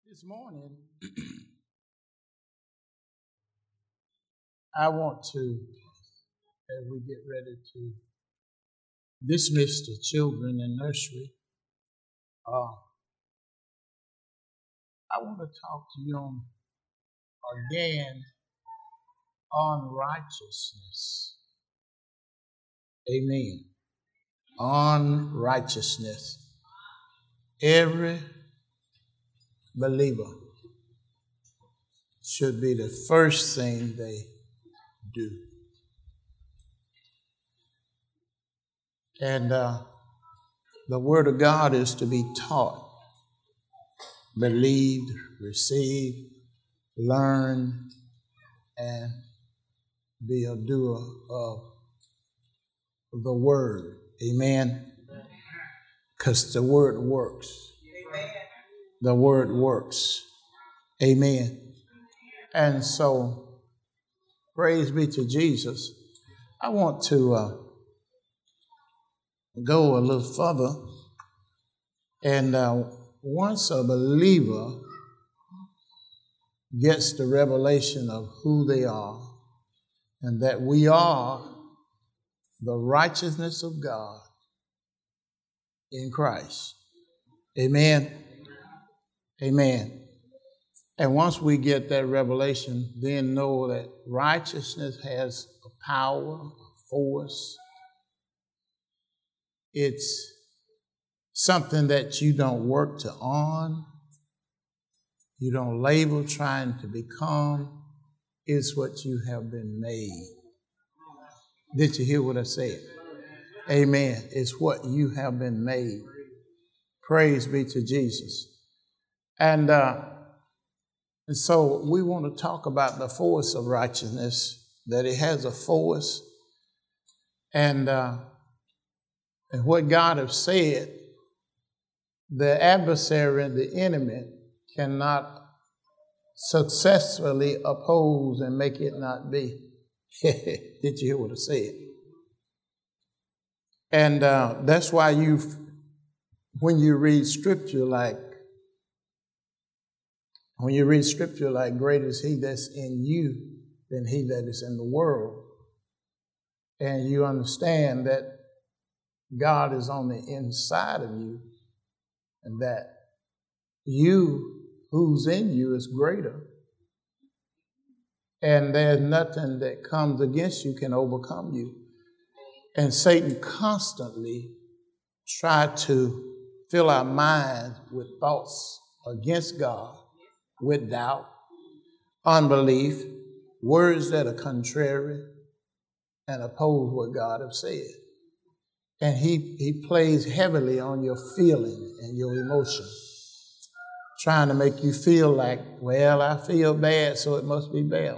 This morning, I want to, as we get ready to dismiss the children in nursery, I want to talk to you again on righteousness. Amen. On righteousness. Every believer should be the first thing they do. And the Word of God is to be taught, believed, received, learned, and be a doer of the Word. Amen? Because the Word works. Amen. The Word works. Amen. And so, praise be to Jesus. I want to go a little further. And once a believer gets the revelation of who they are and that we are the righteousness of God in Christ. Amen. Amen. And once we get that revelation, then know that righteousness has a power, a force. It's something that you don't work to earn. You don't labor trying to become. It's what you have been made. Did you hear what I said? Amen. It's what you have been made. Praise be to Jesus. And so we want to talk about the force of righteousness, that it has a force. And what God has said, the adversary, the enemy, cannot successfully oppose and make it not be. Did you hear what I said? And that's why when you read scripture like greater is he that's in you than he that is in the world, and you understand that God is on the inside of you and that you who's in you is greater, and there's nothing that comes against you can overcome you. And Satan constantly tried to fill our minds with thoughts against God, with doubt, unbelief, words that are contrary and oppose what God has said. And he plays heavily on your feeling and your emotion, trying to make you feel like, well, I feel bad, so it must be bad.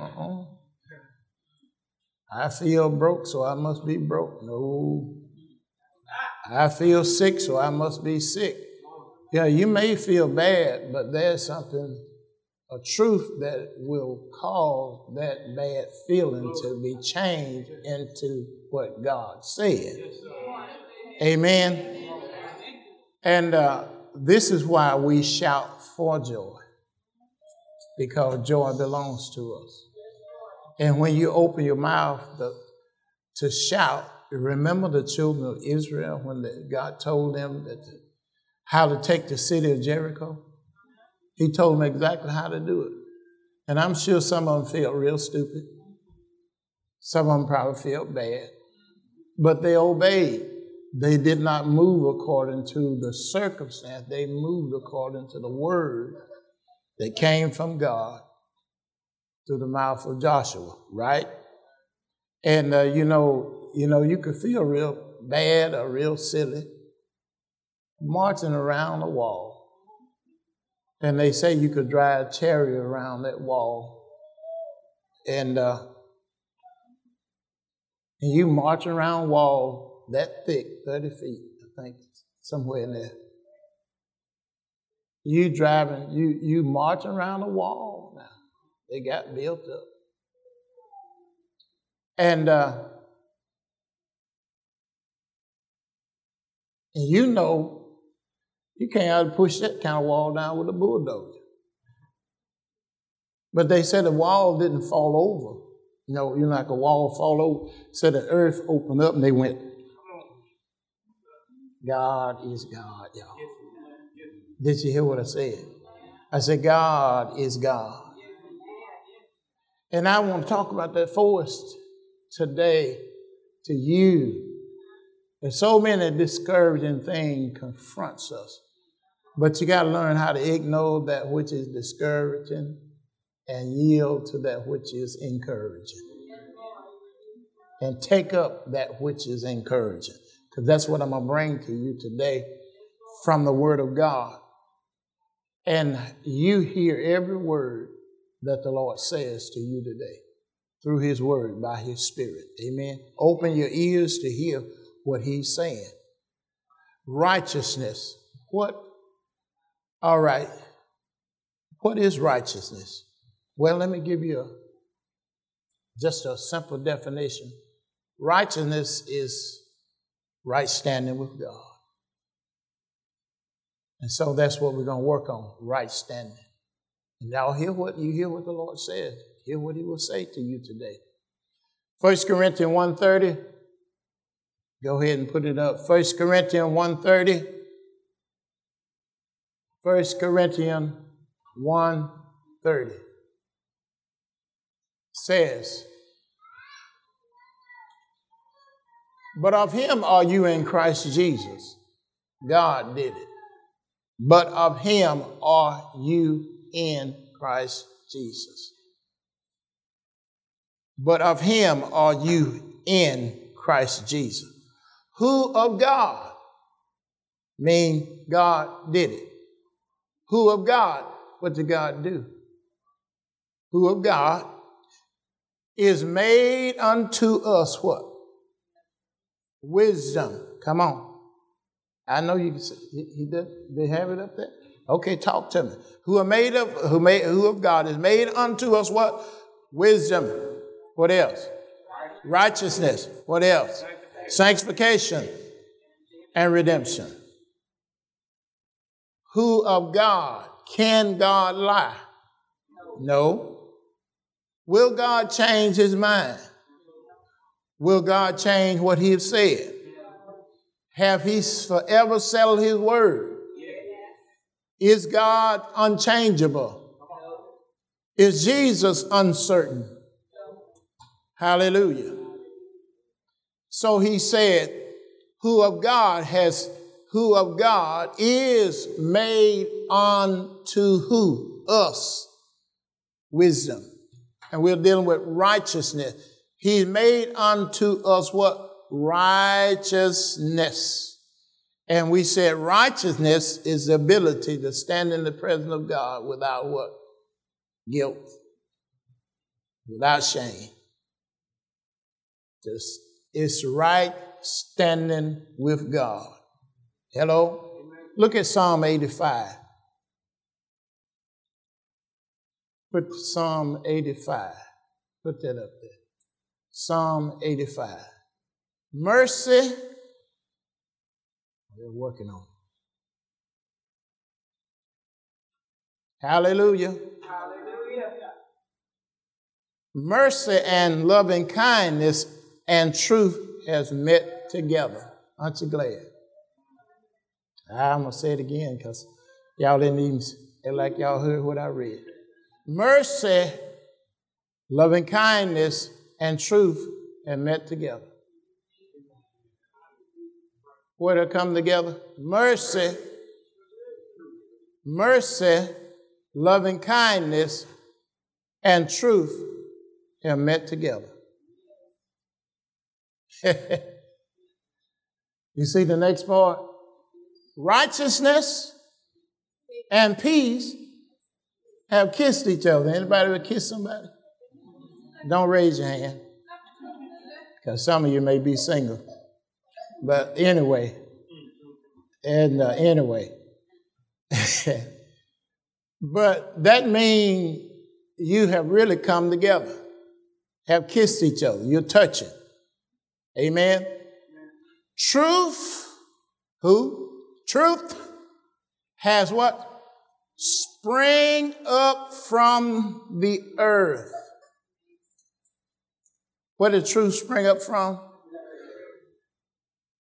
I feel broke, so I must be broke. No. I feel sick, so I must be sick. Yeah, you may feel bad, but there's something, a truth that will cause that bad feeling to be changed into what God said. Amen. And this is why we shout for joy, because joy belongs to us. And when you open your mouth to shout, remember the children of Israel when God told them how to take the city of Jericho? He told them exactly how to do it. And I'm sure some of them felt real stupid. Some of them probably felt bad. But they obeyed. They did not move according to the circumstance. They moved according to the word that came from God through the mouth of Joshua, right? And you could feel real bad or real silly marching around a wall. And they say you could drive a chariot around that wall. And you march around a wall that thick, 30 feet, I think, somewhere in there. You march around a wall now. They got built up. And you can't push that kind of wall down with a bulldozer. But they said the wall didn't fall over. Like a wall fall over. So the earth opened up and they went, God is God, y'all. Did you hear what I said? I said, God is God. And I want to talk about that for us today to you. There's so many discouraging things confronts us. But you got to learn how to ignore that which is discouraging and yield to that which is encouraging. And take up that which is encouraging. Because that's what I'm going to bring to you today from the Word of God. And you hear every word that the Lord says to you today through His Word, by His Spirit. Amen. Open your ears to hear what He's saying. Righteousness. What? All right. What is righteousness? Well, let me give you just a simple definition. Righteousness is right standing with God. And so that's what we're going to work on, right standing. And now hear what the Lord says. Hear what He will say to you today. 1 Corinthians 1:30. Go ahead and put it up. 1 Corinthians 1:30. 1 Corinthians 1:30 says, but of Him are you in Christ Jesus. God did it. But of Him are you in Christ Jesus. But of Him are you in Christ Jesus. Who of God? Mean God did it. Who of God? What did God do? Who of God is made unto us what? Wisdom. Come on. I know you can say, they have it up there? Okay, talk to me. Who of God is made unto us what? Wisdom. What else? Righteousness. What else? Sanctification and redemption. Who of God? Can God lie? No. Will God change His mind? Will God change what He has said? Have He forever settled His word? Is God unchangeable? Is Jesus uncertain? Hallelujah. So He said, who of God is made unto who? Us. Wisdom. And we're dealing with righteousness. He's made unto us what? Righteousness. And we said righteousness is the ability to stand in the presence of God without what? Guilt. Without shame. It's right standing with God. Hello? Amen. Look at Psalm 85. Put Psalm 85. Put that up there. Psalm 85. Mercy. We're working on it. Hallelujah. Hallelujah. Mercy and loving kindness and truth has met together. Aren't you glad? I'm going to say it again because y'all didn't even, like y'all heard what I read. Mercy, loving kindness, and truth have met together. Where they come together? Mercy, loving kindness, and truth have met together. You see the next part? Righteousness and peace have kissed each other. Anybody ever kiss somebody? Don't raise your hand, because some of you may be single. But anyway, but that means you have really come together, have kissed each other. You're touching. Amen. Truth. Who? Truth has what? spring up from the earth. Where did truth spring up from?